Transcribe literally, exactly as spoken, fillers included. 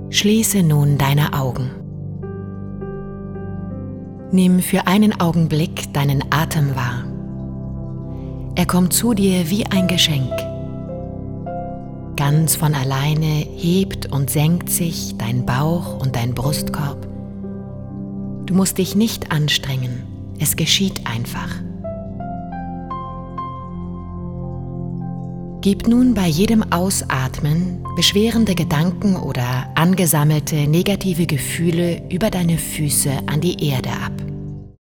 Schließe nun deine Augen. Nimm für einen Augenblick deinen Atem wahr. Er kommt zu dir wie ein Geschenk. Ganz von alleine hebt und senkt sich dein Bauch und dein Brustkorb. Du musst dich nicht anstrengen, es geschieht einfach. Gib nun bei jedem Ausatmen beschwerende Gedanken oder angesammelte negative Gefühle über deine Füße an die Erde ab.